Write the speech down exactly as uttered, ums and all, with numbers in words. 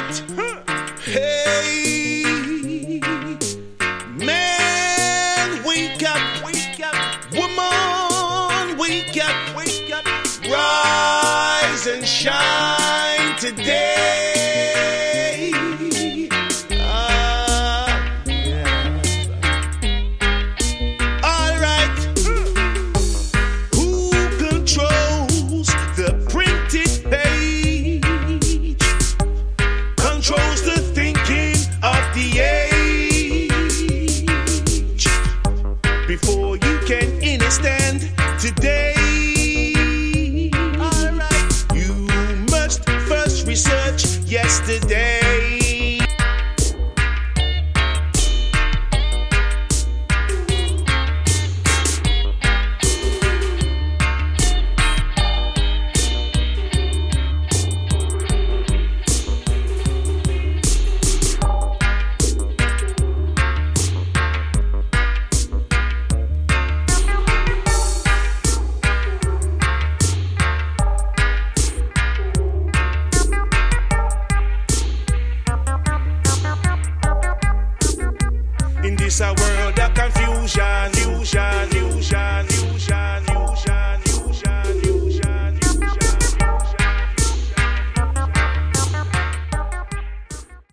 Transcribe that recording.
right. Hey, man, wake up, wake up. Woman, wake up, wake up. Rise and shine today. Before you can understand today, alright, you must first research yesterday. In this our world